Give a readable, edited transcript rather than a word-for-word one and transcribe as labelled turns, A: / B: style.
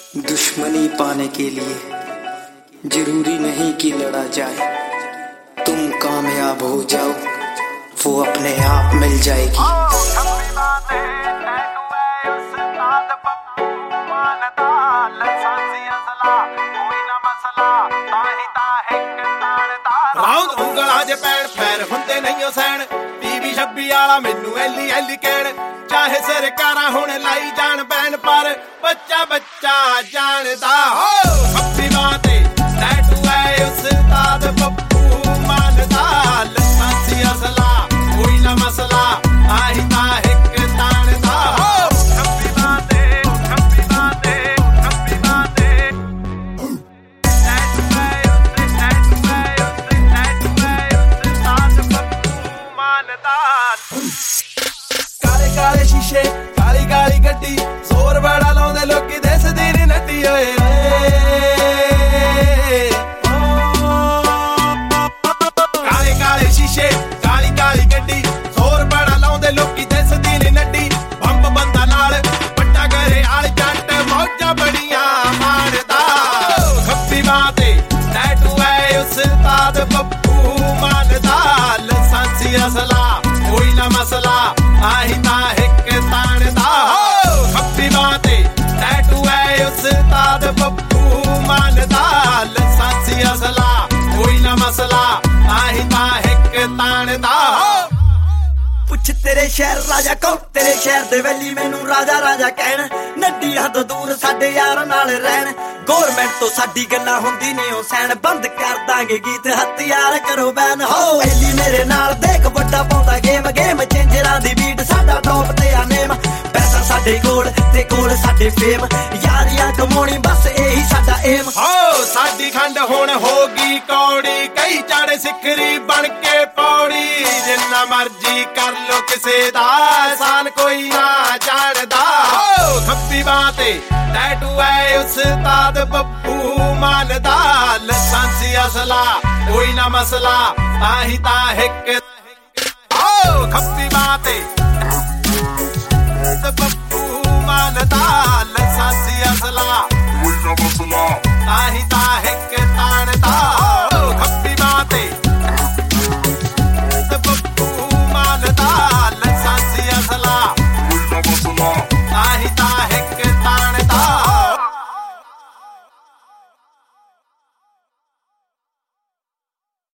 A: दुश्मनी पाने के लिए जरूरी नहीं कि लड़ा जाए, तुम कामयाब हो जाओ वो अपने आप मिल जाएगी।
B: राउंड उंगला जे पैण पैर हुंदे नहीं सैन, टीवी 26 वाला मैनू एली एली कहण, चाहे सरकारां हुण लाई जाण बैन पर बच्चा बच्चा जानदा हो। खप्पी बां ते टैटू है उस्ताद पप्पू मानदा, लसासी असला कोई ना मसला आही ता हिक ताणदा हो। खप्पी बां ते खप्पी बां ते खप्पी बां ते टैटू है उस्ताद पप्पू मानदा। काले काले शीशे काली काली गड्डी, जोर बड़ा लाउंदे लोकी दिसदी नी नड्डी ओए। काले काले शीशे काली काली गड्डी, जोर बड़ा लाउंदे लोकी दिसदी नी नड्डी। बंब बंदा नाल वड्डा घरे आल जट मौजां बड़ियां मारदा। खप्पी बां ते टैटू है उस्ताद पप्पू मानदा, लसांसी असला कोई ना मसला आही ता हिक ताणदा हो। खप्पी बां ते टैटू है उस्ताद पप्पू मानदा, लसांसी असला कोई ना मसला आही ता हिक ताणदा हो।
C: पुछ तेरे शहर राजा कौन, तेरे शहर दे वैली मैनू राजा राजा कहण, नड्डी हद दूर साडे यार नाल रहण। गौरमेंट तो साडी गल्लां हुंदी ने ओ सैन, बंद कर दांगे गीत हथियार करो बैन हो। वैली मेरे नाल देख वड्डा पाउंदा गेम, गेम चेंजरां दी बीट साडा टॉप ते आ नेम। पैसा साडे कोल ते कोल साडे फेम, यारियां कमाउणी बस एही साडा एम
B: हो। साडी खंड हुण होगी कौड़ी, कई चाड़े सिखरी बन के पौड़ी। जिन्ना मर्जी कर लो किसे दा एहसान कोई ना जानदा हो। खप्पी बां ते टैटू है उस्ताद पप्पू मानदा, लसांसी असला कोई ना मसला आही ता हिक हो। खप्पी बां ते पप्पू मानदा, लसांसी असला कोई ना मसला आही ता हिक